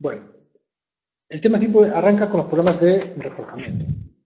Bueno, el tema 5 arranca con los programas de reforzamiento.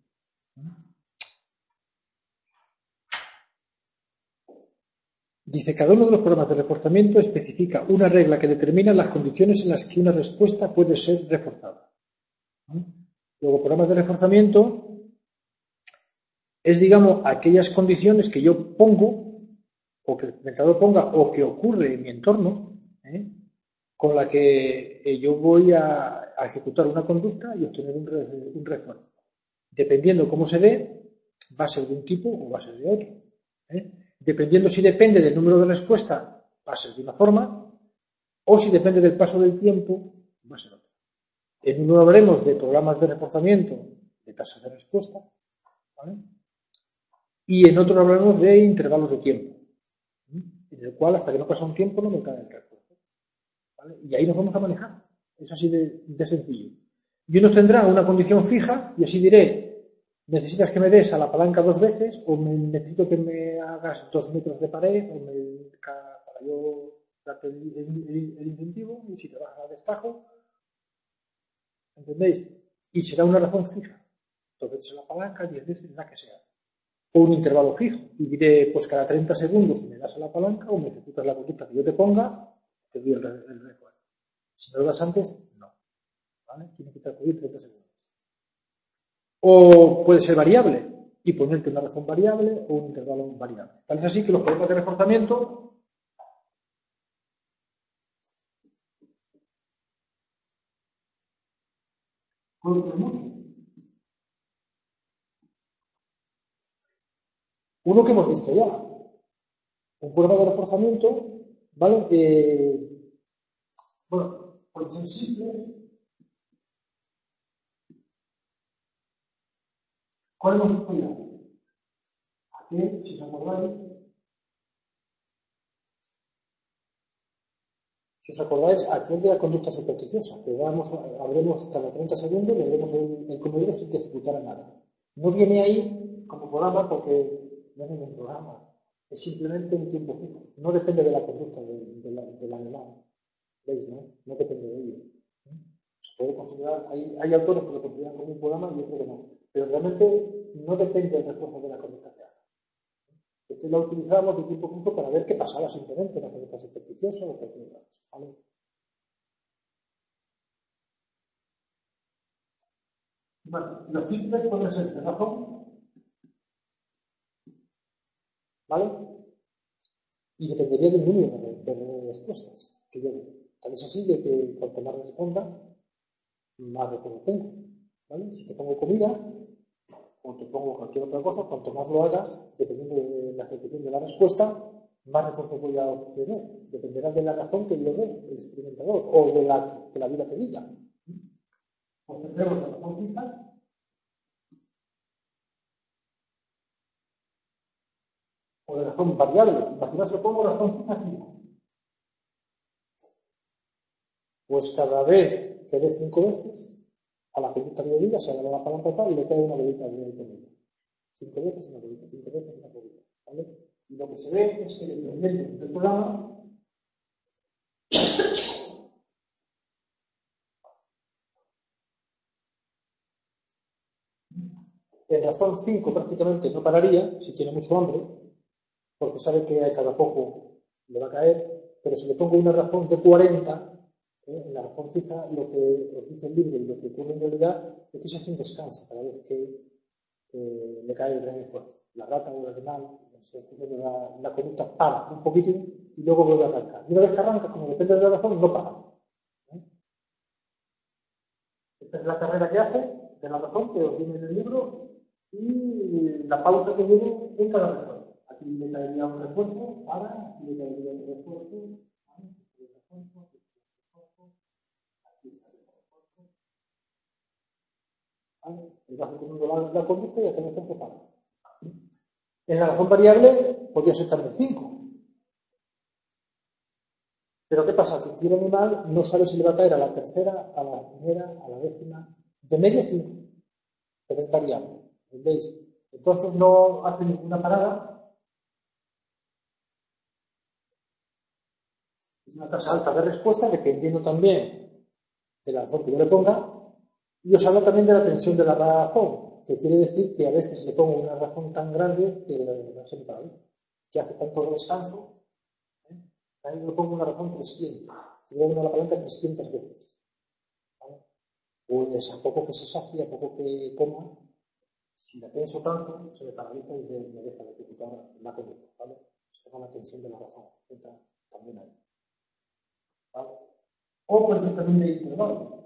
Dice, cada uno de los programas de reforzamiento especifica una regla que determina las condiciones en las que una respuesta puede ser reforzada. Luego, programas de reforzamiento es, digamos, aquellas condiciones que yo pongo, o que el implementador ponga, o que ocurre en mi entorno, con la que yo voy a ejecutar una conducta y obtener un refuerzo. Dependiendo cómo se dé, va a ser de un tipo o va a ser de otro. Dependiendo si depende del número de respuesta, va a ser de una forma, o si depende del paso del tiempo, va a ser otra. En uno hablaremos de programas de reforzamiento de tasas de respuesta, ¿vale? Y en otro hablaremos de intervalos de tiempo, en el cual hasta que no pasa un tiempo no me cae el refuerzo, ¿vale? Y ahí nos vamos a manejar. Es así de sencillo. Y unos tendrán una condición fija y así diré, necesitas que me des a la palanca 2 veces o necesito que me hagas 2 metros de pared o para yo darte el incentivo y si te vas a destajo, ¿entendéis? Y será una razón fija. 2 veces a la palanca, 10 veces, la que sea. O un intervalo fijo. Y diré, pues cada 30 segundos me das a la palanca o me ejecutas la conducta que yo te ponga, te doy el refuerzo. Si me lo das antes, no. ¿Vale? Tiene que transcurrir 30 segundos. O puede ser variable y ponerte una razón variable o un intervalo variable. Tal es así que los programas de reforzamiento pueden ser muchos. Uno que hemos visto ya, un programa de reforzamiento, ¿vale? Bueno, puede ser simple. ¿Cuál hemos visto ya? Aquí, si os acordáis, aquel de la conducta supersticiosa, que habremos cada 30 segundos, le haremos el comedero sin que ejecutara nada. No viene ahí como programa porque no es ningún programa. Es simplemente un tiempo fijo. No depende de la conducta del animal. ¿Veis, no? No depende de ello. Se puede considerar, hay autores que lo consideran como un programa y otros que no. Pero realmente no depende del refuerzo de la conducta que haga. Este lo utilizamos de tiempo fijo para ver qué pasaba simplemente en la conducta supersticiosa o cualquier otra cosa. ¿Vale? Bueno, los simples pueden ser de razón, ¿vale? Y dependería del número de respuestas que yo dé. Tal es así de que cuanto más responda, más refuerzo tengo, ¿vale? Si te pongo comida o te pongo cualquier otra cosa, cuanto más lo hagas, dependiendo de la ejecución de la respuesta, más refuerzo voy a obtener. Dependerá de la razón que yo dé, el experimentador, o de la que la vida te diga. Pues tendremos la razón fija o de razón variable. Imaginaos que pongo razón fija aquí. Pues cada vez que dé 5 veces, a la pelota de bolita se agarra la palanca tal y le cae una bolita de comida. 5 veces una bolita, 5 veces una bolita, ¿vale? Y lo que se ve es que dependiendo del programa, en razón 5 prácticamente no pararía si tiene mucho hambre, porque sabe que a cada poco le va a caer, pero si le pongo una razón de 40, en la razón fija, lo que os dice el libro y lo que ocurre en realidad es que se hace un descanso cada vez que le cae el refuerzo. La rata o el animal, la conducta para un poquitín y luego vuelve a arrancar. Y una vez que arranca, como depende de la razón, no para. Esta es la carrera que hace de la razón que os viene en el libro y la pausa que viene en cada refuerzo. Aquí le caería un refuerzo, para, aquí le caería un refuerzo, y va ejecutando la conducta y hace el refuerzo para. En la razón variable podría ser también 5. Pero ¿qué pasa? Que el animal no sabe si le va a caer a la tercera, a la primera, a la décima, de medio 5. Pero es variable. ¿Entendéis? Entonces no hace ninguna parada. Es una tasa alta de respuesta dependiendo también de la razón que yo le ponga, y os habla también de la tensión de la razón, que quiere decir que a veces le pongo una razón tan grande que no se me paraliza, que hace tanto descanso. A mí le pongo una razón 300, le doy la palanca 300 veces. ¿Vale? Pues a poco que se sacie, a poco que coma, si la tenso tanto, se me paraliza y me deja de ejecutar la conducta. ¿Vale? Se llama la tensión de la razón. Entra también ahí. ¿Vale? O puede ser también de intervalo.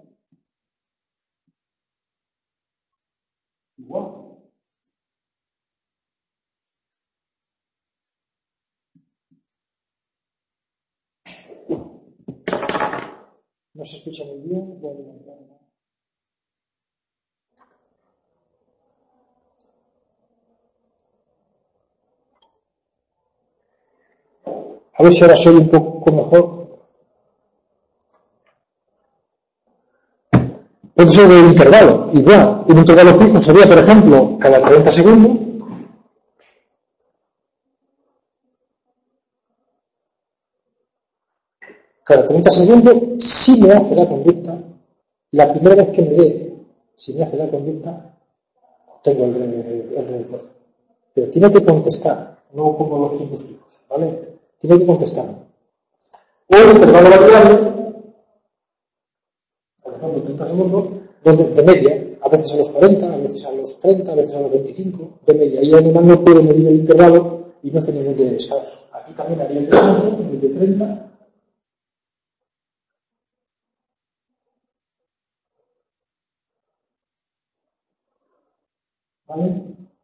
Igual. No se escucha muy bien. Voy a levantar. A ver si ahora soy un poco mejor. Puede ser de intervalo. Igual. Un intervalo fijo sería, por ejemplo, cada 30 segundos. Cada 30 segundos, si me hace la conducta, la primera vez que me dé, si me hace la conducta, obtengo el refuerzo. Pero tiene que contestar, no como los tiempos fijos, ¿vale? Tiene que contestar. O el intervalo variable, por ejemplo, 30 segundos, donde de media, a veces a los 40, a veces a los 30, a veces a los 25, de media. Y el animal no puede medir el intervalo y no hace ningún de descanso. Aquí también haría el descanso, el de 30. ¿Vale?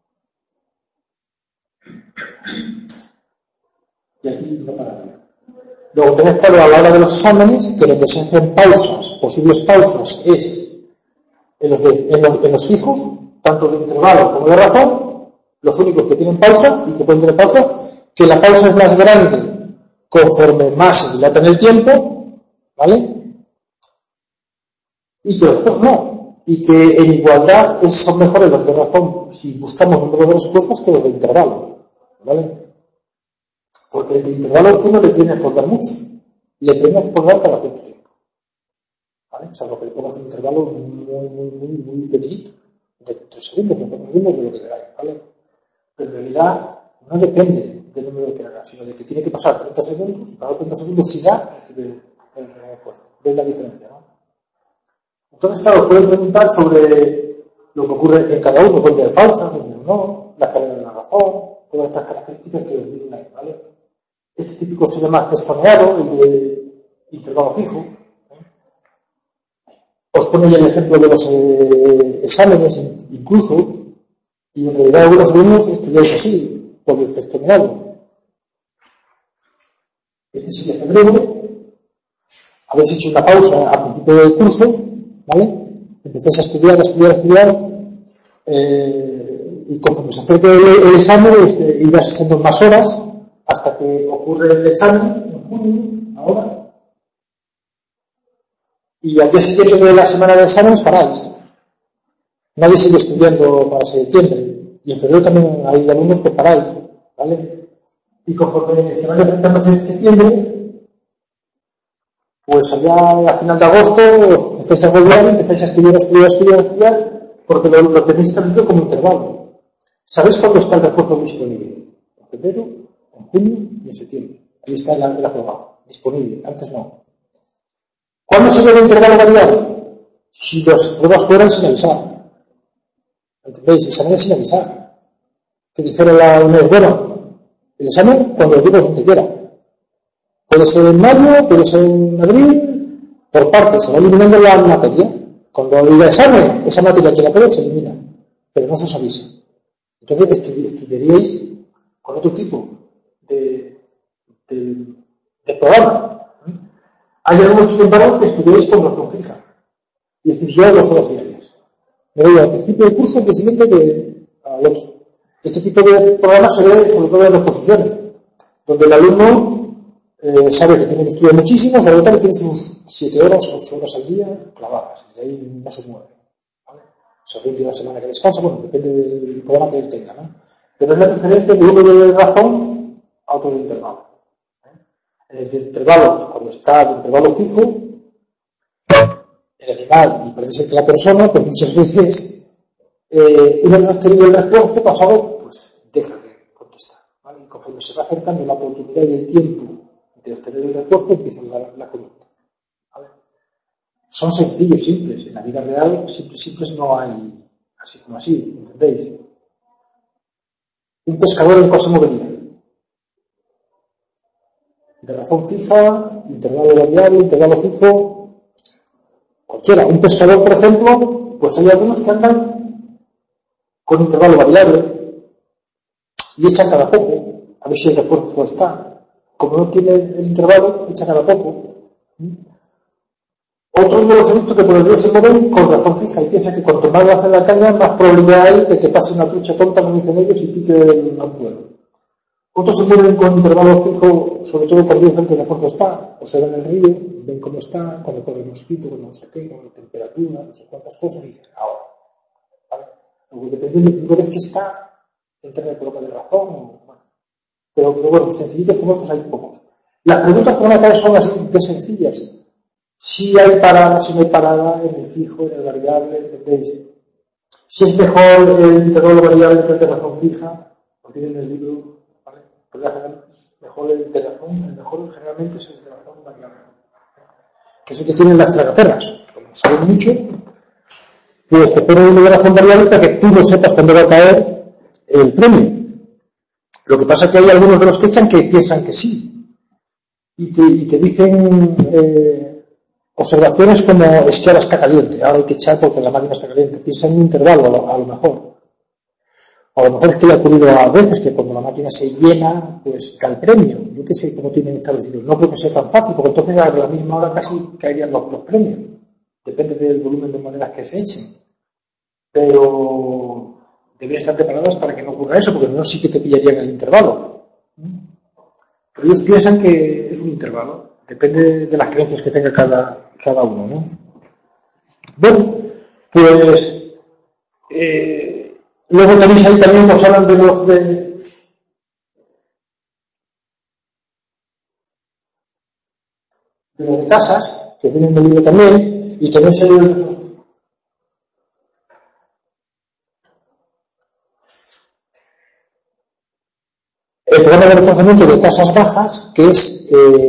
Y aquí no pararía. Luego tenéis claro a la hora de los exámenes que lo que se hacen pausas, posibles pausas, es en los fijos, tanto de intervalo como de razón, los únicos que tienen pausa y que pueden tener pausa, que la pausa es más grande conforme más se dilata en el tiempo, ¿vale? Y que los otros no. Y que en igualdad son mejores los de razón si buscamos número de respuestas que los de intervalo, ¿vale? Porque el de intervalo tú no le tienes por dar mucho, le tienes por dar cada cierto tiempo, ¿vale? Salvo que le pongas un intervalo muy pequeñito, de 3 segundos, de 4 segundos, de lo que queráis, ¿vale? Pero en realidad no depende del número que haga, sino de que tiene que pasar 30 segundos, y para 30 segundos si da, recibe el refuerzo. ¿Veis la diferencia, no? Entonces, claro, pueden preguntar sobre lo que ocurre en cada uno, puede tener pausa, puede tener no, la cadena de la razón, todas estas características que os digo ahí, ¿vale? Este típico se llama cestoneado, el de intervalo fijo. Os pone ya el ejemplo de los exámenes, incluso, y en realidad algunos alumnos estudiáis así, por el cestoneado. Este es el de febrero, habéis hecho una pausa al principio del curso, ¿vale? Empezáis a estudiar, y conforme se acerque el examen, irás haciendo más horas, hasta que ocurre el examen, en junio, ahora, y al día siguiente de la semana de exámenes paráis. Nadie sigue estudiando para septiembre, y en febrero también hay alumnos que paráis, ¿vale? Y conforme se van acercando a septiembre, pues allá a final de agosto os empezáis a volver, empezáis a estudiar, porque lo tenéis establecido como intervalo. ¿Sabéis cuándo está el refuerzo disponible? En febrero, en junio y en septiembre. Ahí está el aprobado, disponible, antes no. ¿Cuándo se debe el intervalo variable? Si las pruebas fueran sin avisar. ¿Entendéis? Exámenes sin avisar. Que dijeron la UNED, bueno, el examen cuando el tipo gente quiera. Puede ser en mayo, puede ser en abril, por partes, se va eliminando la materia. Cuando el examen, esa materia que la poner, se elimina, pero no se os avisa. Entonces estudiaríais con otro tipo de programa. Hay algunos, sin embargo, que estudiáis con razón fija y estudiáis 2 horas diarias. Me voy al principio del curso, al día siguiente al otro. Este tipo de programas se ve sobre todo en oposiciones, donde el alumno sabe que tiene que estudiar muchísimo, sabe que tiene sus 7 horas, 8 horas al día clavadas, y de ahí no se mueve. ¿Vale? Sobre un día a la semana que descansa, bueno, depende del programa que él tenga, ¿no? Pero es la diferencia de uno de razón a otro de intervalo. En el de intervalo, cuando está el intervalo fijo, el animal y parece ser que la persona, pues muchas veces, una vez obtenido el refuerzo pasado, pues deja de contestar, ¿vale? Y conforme se va acercando la oportunidad y el tiempo de obtener el refuerzo, empieza la conducta, ¿vale? Son sencillos, simples. En la vida real, simples no hay así como así, ¿entendéis? Un pescador en cuál se movería. De razón fija, intervalo variable, intervalo fijo, cualquiera. Un pescador, por ejemplo, pues hay algunos que andan con intervalo variable y echan cada poco, a ver si el refuerzo está. Como no tiene el intervalo, echan cada poco. Otros de los adultos que por el día se mueven con razón fija y piensa que cuanto más hacen la caña, más probabilidad hay de que pase una trucha tonta, como dicen ellos, y pique el anzuelo. Otros se mueven con intervalo fijo, sobre todo cuando ven que el refuerzo está, observan el río, ven cómo está, cuando corre el mosquito, cuando no sé qué, con la temperatura, no sé cuántas cosas, y dicen, ahora. ¿Vale? Luego, dependiendo de vez que está, entra en el problema de razón, bueno. Pero bueno, sencillitos como estos hay pocos. Las preguntas que van a caer son así de sencillas. Si hay parada, si no hay parada, en el fijo, en el variable, ¿entendéis? Si es mejor el intervalo variable que el de razón fija, lo tienen en el libro, ¿vale? Mejor el de razón, el mejor generalmente es el de razón variable. Que es el que tienen las tragaperras. Como saben mucho, pues te ponen el de razón variable para que tú no sepas cuándo va a caer el premio. Lo que pasa es que hay algunos de los que echan que piensan que sí. Y te dicen observaciones como es que ahora está caliente, ahora hay que echar porque la máquina está caliente. Piensa en un intervalo a lo mejor. A lo mejor es que le ha ocurrido a veces que cuando la máquina se llena, pues cae el premio. Yo qué sé cómo tienen establecido. No creo que sea tan fácil, porque entonces a la misma hora casi caerían los premios. Depende del volumen de monedas que se echen. Pero deben estar preparadas para que no ocurra eso, porque no sí que te pillarían el intervalo. Pero ellos piensan que es un intervalo. Depende de las creencias que tenga cada uno, ¿no? Bueno, pues luego tenéis ahí también, nos hablan de los de tasas, que vienen del libro también, y tenéis el programa de reforzamiento de tasas bajas, que es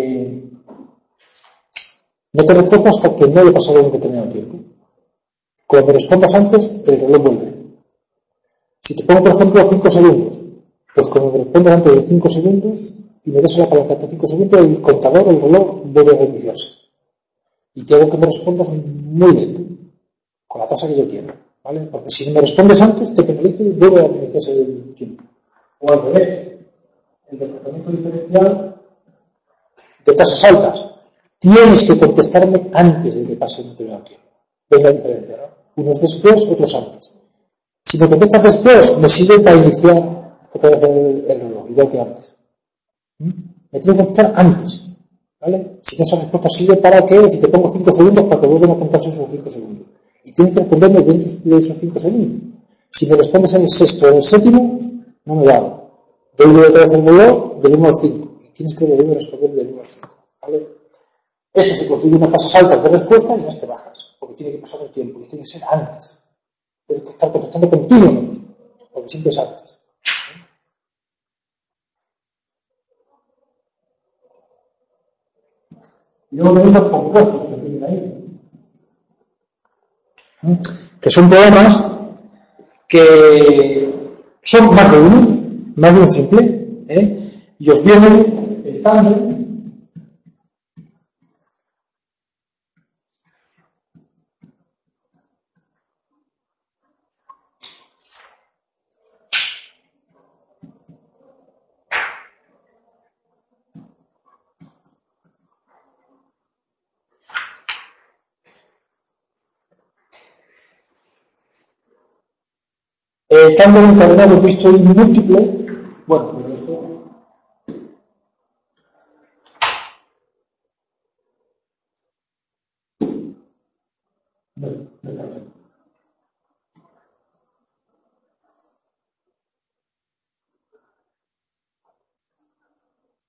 no te refuerzo hasta que no haya pasado un determinado tiempo. Cuando me respondas antes, el reloj vuelve. Si te pongo, por ejemplo, 5 segundos, pues cuando me respondas antes de 5 segundos y me des la palanca de 5 segundos, el contador, el reloj, vuelve a reiniciarse. Y te hago que me respondas muy lento, con la tasa que yo quiero, ¿vale? Porque si me respondes antes, te penalizo y vuelve a reiniciarse el tiempo. O al revés, el desplazamiento diferencial de tasas altas. Tienes que contestarme antes de que pase un determinado tiempo. ¿Ves la diferencia, no? Unos después, otros antes. Si me contestas después, me sirve para iniciar otra vez el reloj, igual que antes. Me tienes que contestar antes, ¿vale? Si no, esa respuesta sirve para que, si te pongo 5 segundos, para que vuelvan a contarse esos 5 segundos. Y tienes que responderme dentro de esos 5 segundos. Si me respondes en el sexto o en el séptimo, no me vale. Vuelvo otra vez el reloj del 1 al 5. Y tienes que volver a responder del 1 al 5, ¿vale? Esto se consigue unas tasas altas de respuesta y unas te bajas, porque tiene que pasar el tiempo, y tiene que ser antes. Tienes que estar contestando continuamente, porque siempre es antes. Y luego tenemos los compuestos que tienen ahí, que son programas que son más de un simple, y os vienen el tándem. Tándem encadenado visto y múltiple. Bueno, pues esto. No está bien.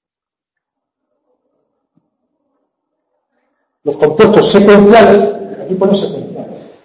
Los compuestos secuenciales, aquí Aquí pone secuenciales.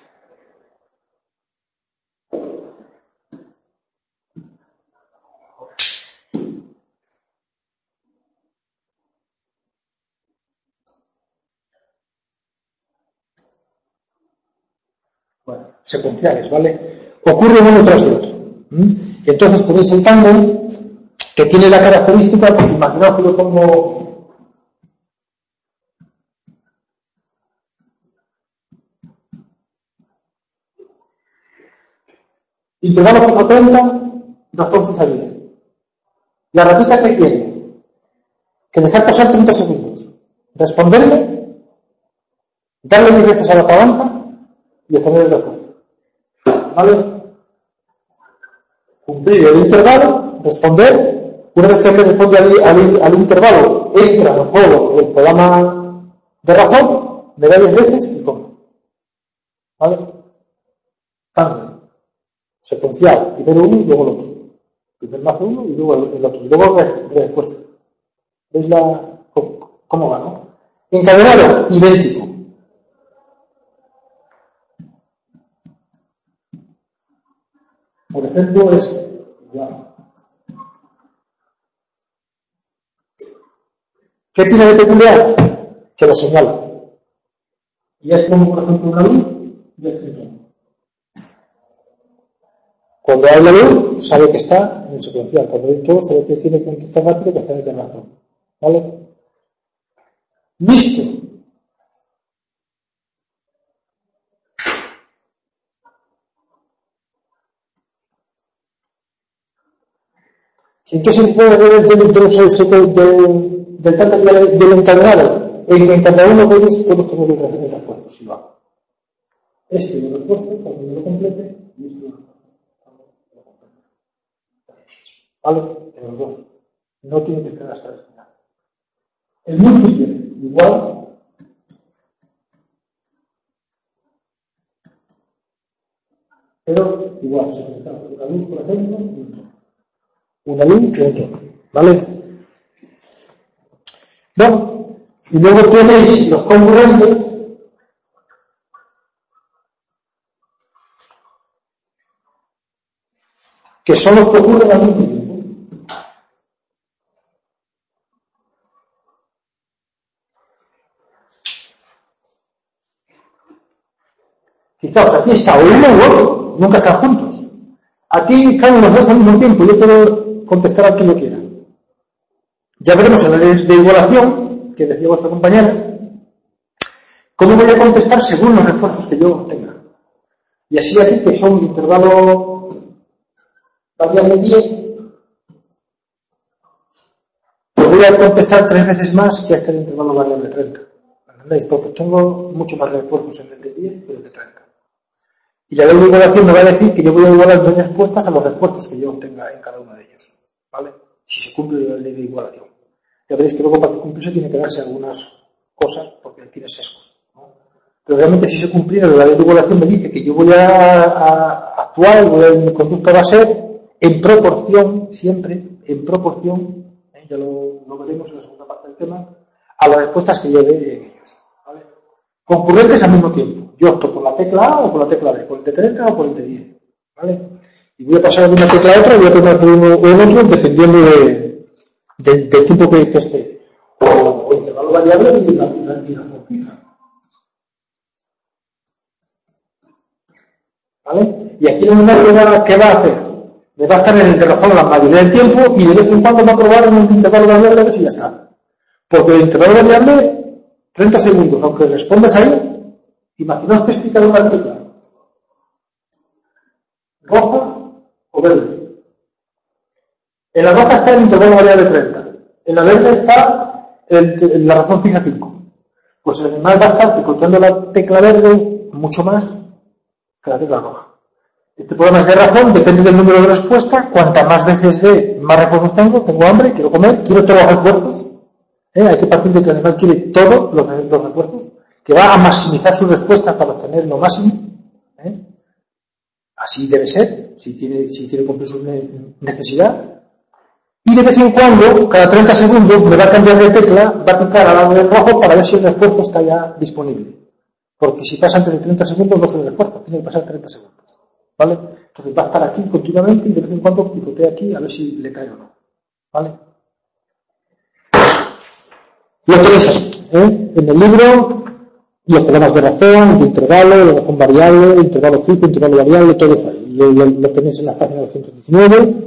Bueno, secuenciales, ¿vale? Ocurre uno tras de otro. Entonces tenéis el tándem que tiene la característica, pues imaginaos que yo pongo intervalo fijo 30, razón fija 10. La ratita que quiere, que dejar pasar 30 segundos, responderme, darle 10 veces a la palanca y obtener el refuerzo. ¿Vale? Cumplir el intervalo, responder. Una vez que me responde al intervalo, entra en juego el programa de razón, me da 10 veces y come. ¿Vale? Cambio. Secuencial. Primero uno y luego el otro. Primero lo hace uno y luego el otro. Y luego refuerzo. ¿Veis cómo va, no? Encadenado, idéntico. Por ejemplo, ¿qué tiene de peculiar? Que lo señala. Y es como, por ejemplo, una luz y es un tono. Cuando hay la luz, sabe que está en el secuencial. Cuando hay todo, sabe que tiene que contestar rápido que está en el de razón. ¿Vale? Listo. ¿En qué se puede ver del tándem del encadenado? En que en cada uno de ellos puedo tener el refuerzo, si lo hago. Este lo refuerzo cuando yo lo complete y este lo complete. ¿Vale? En los dos. No tiene que esperar hasta el final. El múltiple, igual. Pero igual, se conecta una luz, por ejemplo, y un tono. Una luz y un tono. ¿Vale? Bueno, y luego tenéis los congruentes, que son los que ocurren al mismo tiempo. Fijaos, aquí está uno u otro, nunca están juntos. Aquí están los dos al mismo tiempo, yo puedo contestar a quien lo quiera. Ya veremos en la ley de igualación, que decía vuestra compañera, cómo voy a contestar según los refuerzos que yo tenga. Y así aquí, que son un intervalo variable 10, pues voy a contestar 3 veces más que hasta el intervalo variable 30. ¿Entendéis? Porque tengo mucho más refuerzos en el de 10 que en el de 30. Y la ley de igualación me va a decir que yo voy a igualar 2 respuestas a los refuerzos que yo tenga en cada uno de ellos. ¿Vale? Si se cumple la ley de igualación. Ya veréis que luego para que cumplirse tiene que darse algunas cosas porque tiene sesgos, ¿no? Pero realmente si se cumpliera la ley de igualación me dice que yo voy a actuar, mi conducta va a ser en proporción, siempre, en proporción, ya lo veremos en la segunda parte del tema, a las respuestas que yo dé en ellos. ¿Vale? Concurrentes al mismo tiempo. Yo opto por la tecla A o por la tecla B, por el de 30 o por el de 10. ¿Vale? Y voy a pasar de una tecla a otra y voy a tomar uno o el otro dependiendo del tipo que esté. O intervalo variable y la razón fija. ¿Vale? Y aquí el número ¿qué va a hacer? Me va a estar en el de razón la mayoría del tiempo y de vez en cuando va a probar en un intervalo variable a ver si ya está. Porque el intervalo variable, 30 segundos, aunque respondas ahí, imaginaos que explica una tecla. Roja o verde. En la roja está el intervalo variable 30. En la verde está la razón fija 5. Pues el animal va a estar picotando la tecla verde mucho más que la tecla roja. Este programa es de razón, depende del número de respuesta. Cuantas más veces dé, más refuerzos tengo hambre, quiero comer, quiero todos los refuerzos. Hay que partir de que el animal quiere todos los refuerzos, que va a maximizar sus respuestas para obtener lo máximo. Así debe ser, si quiere cumplir su necesidad. Y de vez en cuando, cada 30 segundos, me va a cambiar de tecla, va a picar al lado del rojo para ver si el refuerzo está ya disponible. Porque si pasa antes de 30 segundos no se le refuerza, tiene que pasar 30 segundos. ¿Vale? Entonces va a estar aquí continuamente y de vez en cuando picotea aquí a ver si le cae o no. ¿Vale? Lo tenéis ahí, en el libro, los programas de razón, de intervalo, de razón variable, intervalo fijo, intervalo variable, todo eso ahí. Lo tenéis en la página 219.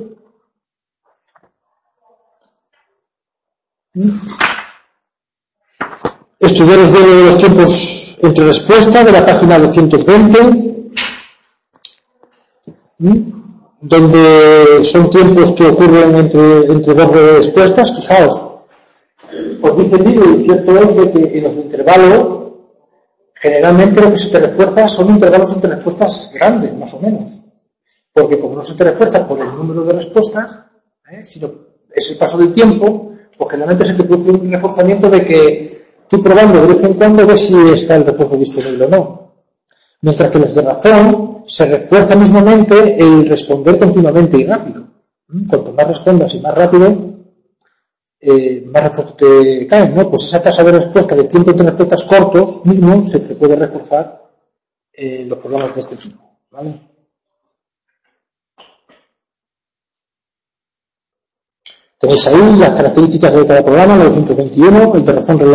Estudiar los tiempos entre respuesta de la página 220, donde son tiempos que ocurren entre dos respuestas. Fijaos, os dice el libro, y cierto es de que en los de intervalo generalmente lo que se te refuerza son intervalos entre respuestas grandes, más o menos, porque como no se te refuerza por el número de respuestas, sino es el paso del tiempo, pues generalmente se te produce un reforzamiento de que tú probando de vez en cuando ves si está el refuerzo disponible o no. Mientras que los de razón se refuerza mismamente el responder continuamente y rápido. Cuanto más respondas y más rápido, más refuerzo te caen, ¿no? Pues esa tasa de respuesta de tiempo entre respuestas cortos mismo se te puede reforzar los programas de este tipo, ¿vale? Tenéis ahí las características de cada programa, la 221, el de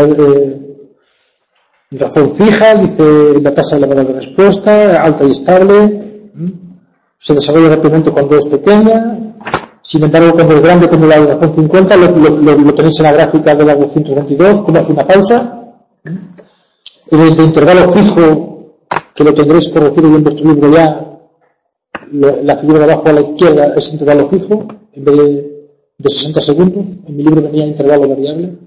razón fija, dice la tasa elevada de respuesta, alta y estable, se desarrolla rápidamente cuando es pequeña, sin embargo cuando es grande como la de razón 50, lo tenéis en la gráfica de la 222, como hace una pausa. El de intervalo fijo, que lo tendréis corregido en vuestro libro ya, la figura de abajo a la izquierda es intervalo fijo, en vez de 60 segundos, en mi libro venía intervalo variable.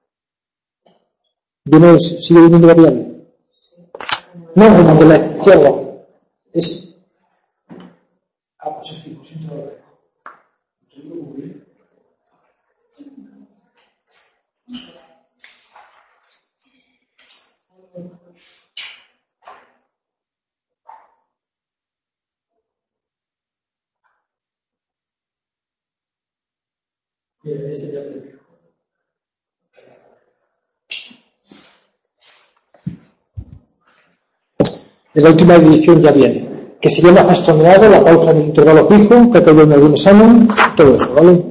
¿Sigue viniendo variable? No, en de la izquierda. Es. Pues es fijo, es intervalo fijo. Mira, este ya lo fijo. En la última edición ya viene, que se llama fastoneado, la pausa en el intervalo fijo, que ha caído en algún examen, todo eso, ¿vale?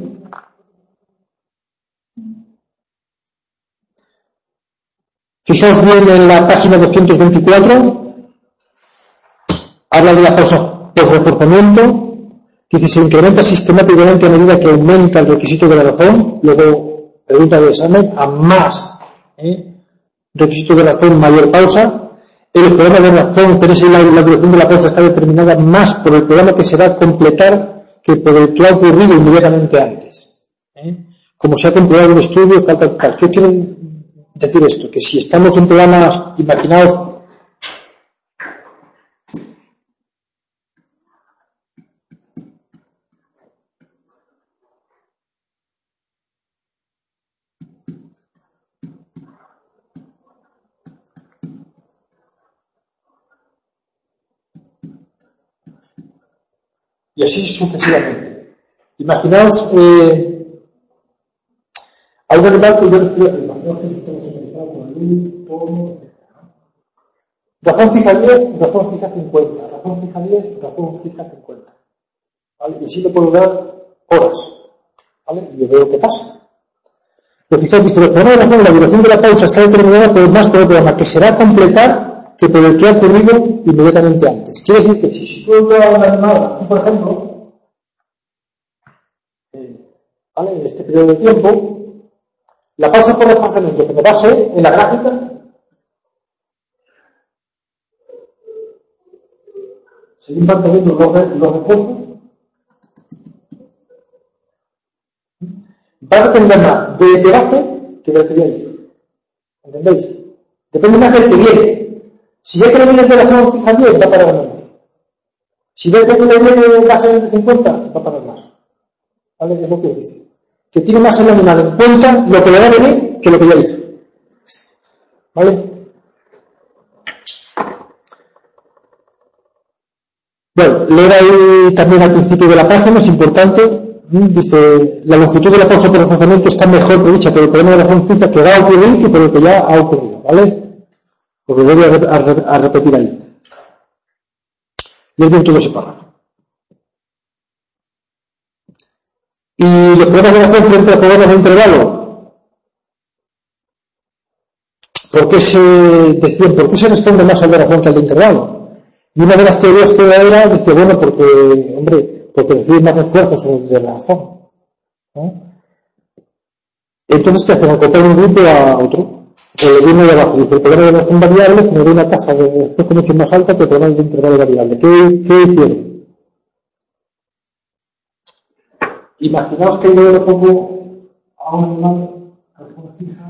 Fijaos bien en la página 224, habla de la pausa por reforzamiento, que dice se incrementa sistemáticamente a medida que aumenta el requisito de la razón, luego pregunta de examen, a más requisito de razón, mayor pausa. El programa de razón, tenéis ahí la duración de la pausa está determinada más por el programa que se va a completar que por el que ha ocurrido inmediatamente antes. Como se ha comprobado en estudios, tal. ¿Qué quiere decir esto? Que si estamos en programas, imaginaos, y así sucesivamente. Imaginaos a un animal que yo no estoy aquí, imaginaos que estamos organizados con luz, tono, etc. Razón fija 10, razón fija 50, razón fija 10, razón fija 50. ¿Vale? Y así le puedo dar horas. ¿Vale? Y yo veo qué pasa. Pero fijaos, dice, por una razón, la duración de la pausa está determinada por más por el programa que se va a completar que por el que ha ocurrido inmediatamente antes. Quiere decir que si yo veo a un animal, aquí por ejemplo, ¿vale? En este periodo de tiempo, la pausa por reforzamiento que me base en la gráfica según van teniendo los refuerzos, va a depender más del que hace que del que viene. ¿Entendéis? Depende más del que viene. Si ve que le viene de la zona fija 10, va a parar menos. Si ve que le viene de la zona de 50, va a parar más. ¿Vale? Es lo que os dice. Que tiene más el animal en cuenta lo que le va a venir que lo que ya hizo. ¿Vale? Bueno, leer ahí también al principio de la página es importante. Dice, la longitud de la pausa por reforzamiento está mejor predicha por el problema de razón fija que va a ocurrir que por el que ya ha ocurrido. ¿Vale? Porque lo voy a repetir ahí. Y bien todo ese párrafo. Y los problemas de razón frente a problemas de intervalo. ¿Por qué se responde más al de razón que al de intervalo? Y una de las teorías que era, dice, bueno, porque recibe más refuerzos sobre el de razón. ¿No? Entonces, ¿qué hacen? Acotar un grupo a otro. El viene de abajo. Dice, el problema de razón variable generó una tasa de respuesta mucho más alta que el problema de intervalo variable. ¿Qué hicieron? Imaginaos que yo le pongo a un animal razón fija,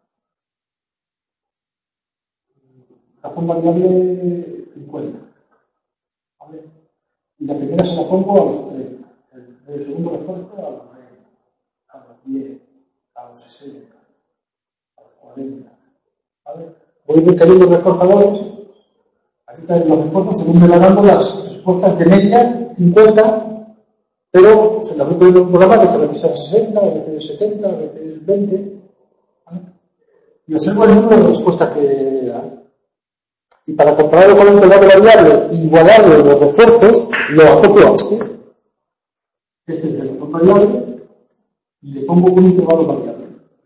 razón variable 50. ¿Vale? Y la primera se la pongo a los 30. El segundo refuerzo a los 20, a los 10, a los 60, a los 40. ¿Vale? Voy cayendo reforzadores. Aquí caen los refuerzos según me van dando las respuestas de media 50. Pero se la voy poniendo un programa que a veces es 60, a veces es 70, a veces es 20. ¿Vale? Y observo el número de respuestas que da. Y para compararlo con el intervalo variable y igualarlo en los refuerzos, lo acoplo a este. Este es el refuerzo variable y le pongo un intervalo variable.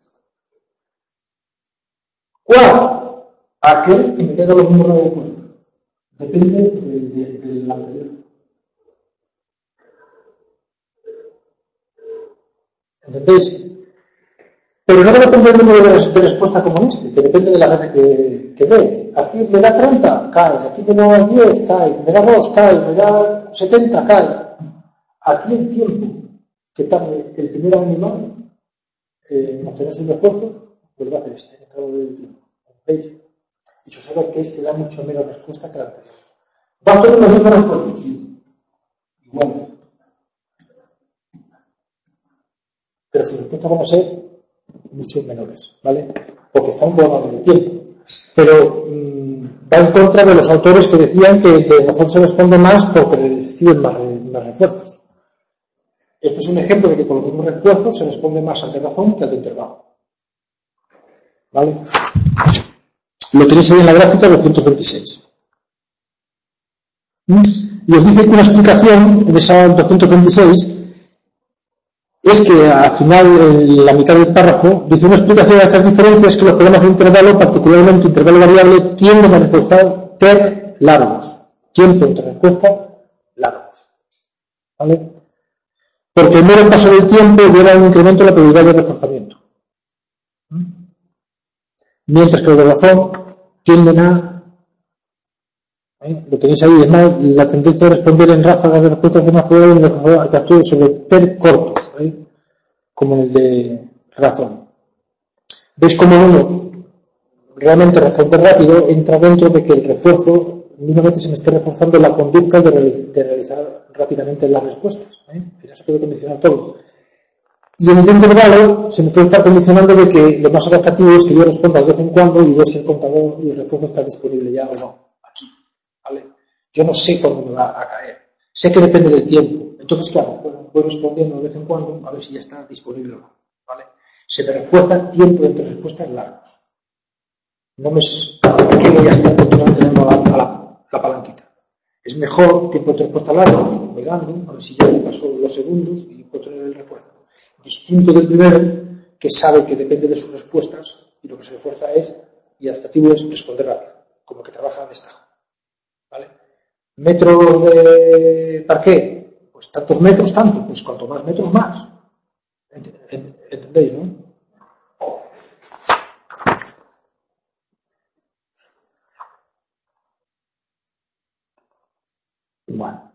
¿Cuál? Aquel que me tenga los números de refuerzos. Depende del anterior. ¿Entendéis? Pero no me depende el número de respuesta como este, que depende de la veces que dé. Aquí me da 30, cae. Aquí me da 10, cae. Me da 2, cae. Me da 70, cae. Aquí el tiempo que tarde el primer animal en obtener sus refuerzos, pues va a hacer este, en el del tiempo. ¿Veis? Y yo sé que este da mucho menos respuesta que el anterior. ¿Va a tener los mismos refuerzos? Sí. Igual. Pero sus respuestas van a ser mucho menores, ¿vale? Porque están guardados de tiempo. Pero va en contra de los autores que decían que el de razón se responde más porque reciben más refuerzos. Este es un ejemplo de que con los mismos refuerzos se responde más al de razón que al de intervalo. ¿Vale? Lo tenéis ahí en la gráfica 226. Y os dice que una explicación en esa 226 es que al final, en la mitad del párrafo, dice una explicación a estas diferencias que los problemas de intervalo, particularmente intervalo variable, tienden a reforzar TER largos. Tiempo entre respuesta largos. ¿Vale? Porque el mero paso del tiempo lleva a un incremento de la probabilidad de reforzamiento. Mientras que los de razón tienden a... Lo tenéis ahí, es más, la tendencia a responder en ráfagas de respuestas de más probable que actúe sobre TER cortos, como el de razón. ¿Veis cómo uno realmente responde rápido? Entra dentro de que el refuerzo mínimamente se me esté reforzando la conducta de realizar rápidamente las respuestas. Al final se puede condicionar todo. Y en el intervalo se me puede estar condicionando de que lo más adaptativo es que yo responda de vez en cuando y ver si el contador y el refuerzo está disponible ya o no. Aquí. ¿Vale? Yo no sé cuándo me va a caer. Sé que depende del tiempo. Entonces, claro, voy respondiendo de vez en cuando a ver si ya está disponible o no. ¿Vale? Se me refuerza tiempo entre respuestas largos. No me quiero ya estar continuamente dando la palanquita. Es mejor tiempo entre respuestas largos, mirando, a ver si ya me pasó los segundos y puedo tener el refuerzo. Distinto del primero, que sabe que depende de sus respuestas y lo que se refuerza es, y adaptativo es responder rápido, como que trabaja a destajo. ¿Vale? Metros de parqué, pues tantos metros, tanto, pues cuanto más metros, más. ¿Entendéis, no? Bueno.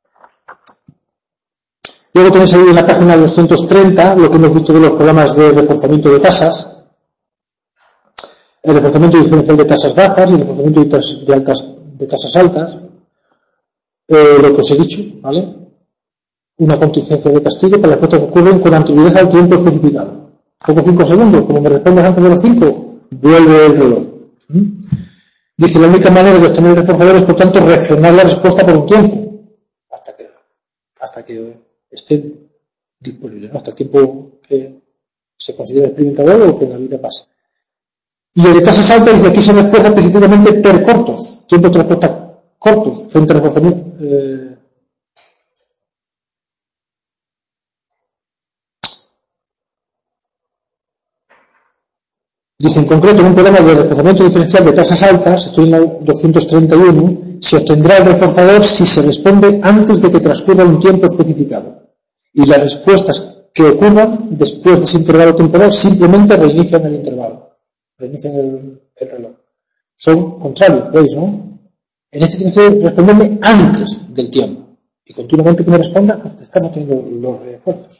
Luego tenéis ahí en la página 230 lo que hemos visto de los programas de reforzamiento de tasas, el reforzamiento diferencial de tasas bajas y el reforzamiento de tasas altas, lo que os he dicho, ¿vale? Una contingencia de castigo para las respuestas que ocurren con anterioridad al tiempo especificado. Pongo 5 segundos, como me respondas antes de los 5, vuelve el reloj. Dice, la única manera de obtener reforzadores, por tanto, reaccionar la respuesta por un tiempo, hasta que esté disponible, ¿no? Hasta el tiempo que se considera experimentador o que en la vida pasa. Y el de tasas altas dice aquí se refuerza específicamente per cortos, tiempo de respuesta cortos, frente a reforzamiento. Dice en concreto, en un programa de reforzamiento diferencial de tasas altas, estoy en la 231, se obtendrá el reforzador si se responde antes de que transcurra un tiempo especificado. Y las respuestas que ocurran después de ese intervalo temporal simplemente reinician el intervalo, reinician el reloj. Son contrarios, ¿veis, no? En este tiene que responderme antes del tiempo. Y continuamente que me responda, pues estás obteniendo los refuerzos.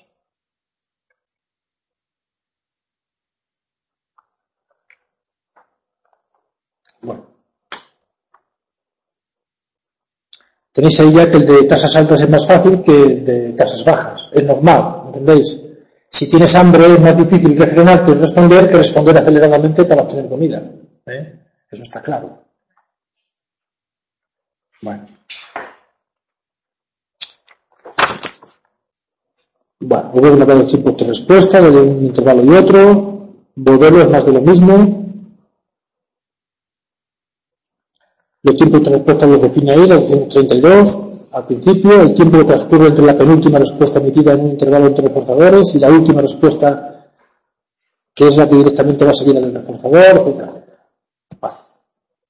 Bueno. Tenéis ahí ya que el de tasas altas es más fácil que el de tasas bajas. Es normal, ¿entendéis? Si tienes hambre es más difícil refrenarte y responder que responder aceleradamente para obtener comida. Eso está claro. Bueno, volver a marcar los tiempos de respuesta de un intervalo y otro. Volverlo es más de lo mismo. Los tiempos de respuesta los define ahí, la 232, al principio, el tiempo que transcurre entre la penúltima respuesta emitida en un intervalo entre reforzadores y la última respuesta, que es la que directamente va a seguir al reforzador, etcétera, etcétera. Paz.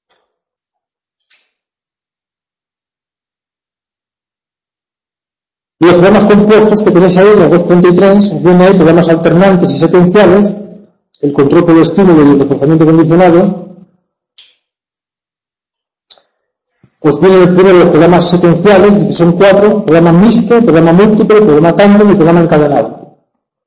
Los programas compuestos que tenéis ahí, los 233, os vienen ahí programas alternantes y secuenciales, el control por estímulo y el reforzamiento condicionado. Pues vienen primero los programas secuenciales, que son 4, programa mixto, programa múltiple, programa tándem y programa encadenado.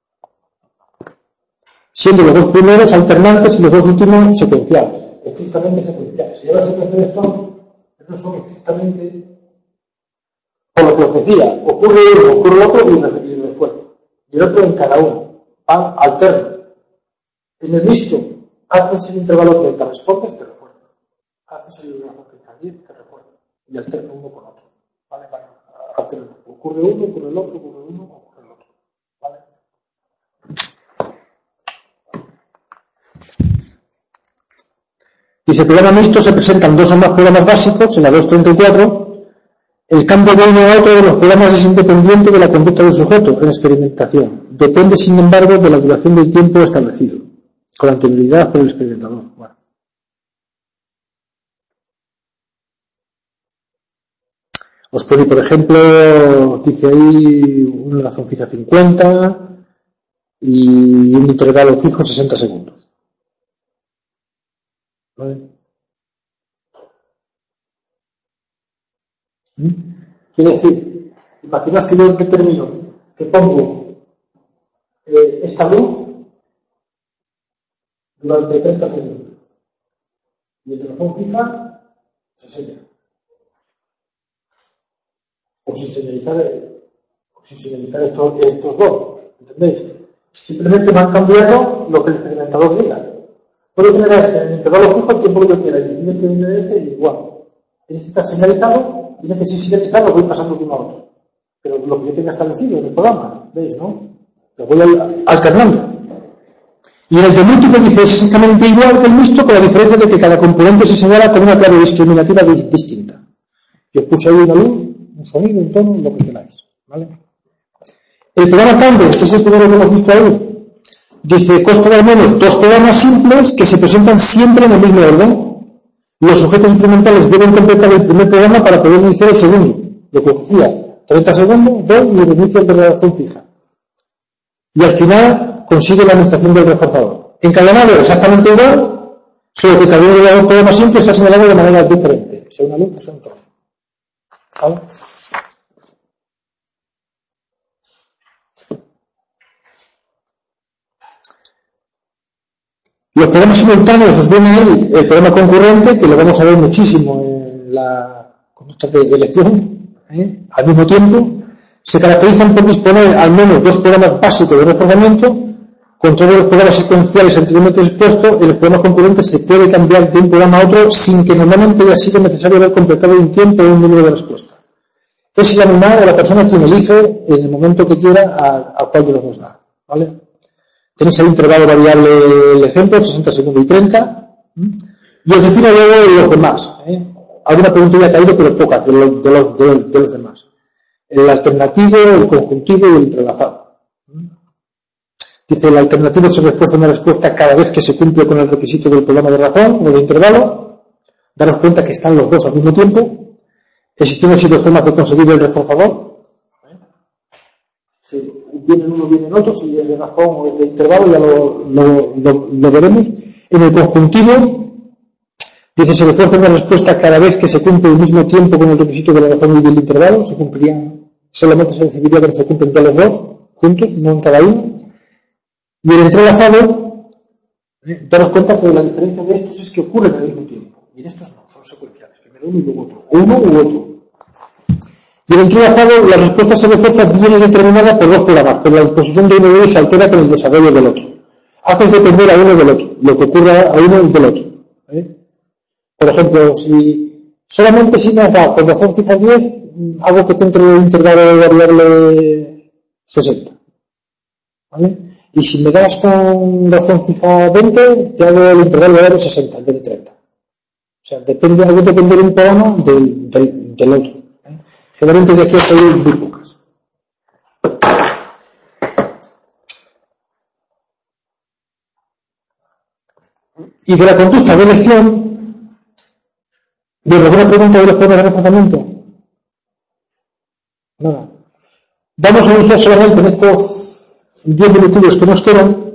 Siendo los dos primeros alternantes y los dos últimos secuenciales, estrictamente secuenciales. Y ahora secuenciales todos, no son estrictamente, por lo que os decía, ocurre uno, ocurre otro y refuerzo. Y el otro en cada uno, van alternos. En el mixto, haces el intervalo 30, respondes, te refuerzo. Haces el intervalo 30, te refuerzo. Y alterno uno con otro, ¿vale? Alterno. Ocurre uno, ocurre el otro, ocurre uno, ocurre el otro, ¿vale? Dice, programa mixto se presentan dos o más programas básicos, en la 234, el cambio de uno a otro de los programas es independiente de la conducta del sujeto en experimentación. Depende, sin embargo, de la duración del tiempo establecido, con anterioridad por el experimentador. Bueno. Os pone, por ejemplo, dice ahí una razón fija 50 y un intervalo fijo 60 segundos. ¿Vale? Quiere decir, imaginaos que yo determino que pongo esta luz durante 30 segundos y el razón fija 60. O sin señalizar estos dos, ¿entendéis? Simplemente van cambiando lo que el experimentador diga. Puedo tener en el intervalo fijo el tiempo que yo quiera, y el que viene de este y igual. Tiene que estar señalizado, tiene que ser señalizado, lo voy pasando de uno a otro. Pero lo que yo tenga establecido en el programa, ¿veis, no? Lo voy alternando. Y en el de múltiple dice es exactamente igual que el mixto, con la diferencia de que cada componente se señala con una clave discriminativa distinta. Yo os puse ahí una luz, un sonido, un tono, lo que queráis, ¿vale? El programa tándem, que es el primero que hemos visto ahí, dice, consta de al menos dos programas simples que se presentan siempre en el mismo orden. Los sujetos experimentales deben completar el primer programa para poder iniciar el segundo. Lo que decía, 30 segundos, doy y reinicio el de relación fija. Y al final consigue la administración del reforzador. Encadenado exactamente igual, solo que cada uno de los programas simples está señalado de manera diferente. Sea una luz, sea un tono. ¿Vale? Los programas simultáneos os viene ahí el programa concurrente, que lo vamos a ver muchísimo en la conducta de elección, al mismo tiempo, se caracterizan por disponer al menos dos programas básicos de reforzamiento. Con todos los programas secuenciales anteriormente expuestos, en los programas concurrentes se puede cambiar de un programa a otro sin que normalmente haya sido necesario haber completado un tiempo o un número de respuesta. Es el animal o la persona quien elige en el momento que quiera a cuál de los dos da, ¿vale? Tenéis el intervalo variable, el ejemplo, 60 segundos y 30. Y os defino luego los demás. Alguna pregunta ya ha caído, pero pocas, de los demás. El alternativo, el conjuntivo y el entrelazado. Dice, el alternativo se refuerza una respuesta cada vez que se cumple con el requisito del problema de razón o de intervalo. Daros cuenta que están los dos al mismo tiempo. Existen así dos formas de conseguir el reforzador. Si viene uno, viene el otro, si es de razón o es de intervalo, ya lo veremos. En el conjuntivo, dice, se refuerza una respuesta cada vez que se cumple al mismo tiempo con el requisito de la razón y del intervalo. Solamente se recibiría cuando se cumplen de los dos juntos, no en cada uno. Y el entrelazado, daros cuenta que la diferencia de estos es que ocurren al mismo tiempo. Y en estos no, son secuenciales. Primero uno y luego otro. O uno u otro. Y el entrelazado, la respuesta se refuerza viene determinada por dos programas, pero la disposición de uno de ellos se altera con el desarrollo del otro. Haces depender a uno del otro, lo que ocurra a uno y del otro. Por ejemplo, solamente si me has dado con razón fija 10, hago que te entre el intervalo de variable 60. ¿Vale? Y si me das con razón fija 20, te hago el intervalo de variable 60 en vez de 30. O sea, algo depende de un programa del otro. Generalmente de aquí hasta ahí muy pocas. Y de la conducta de elección, ¿de alguna pregunta de los problemas de reforzamiento? Nada. Vamos a iniciar solamente en estos 10 minutos que nos quedan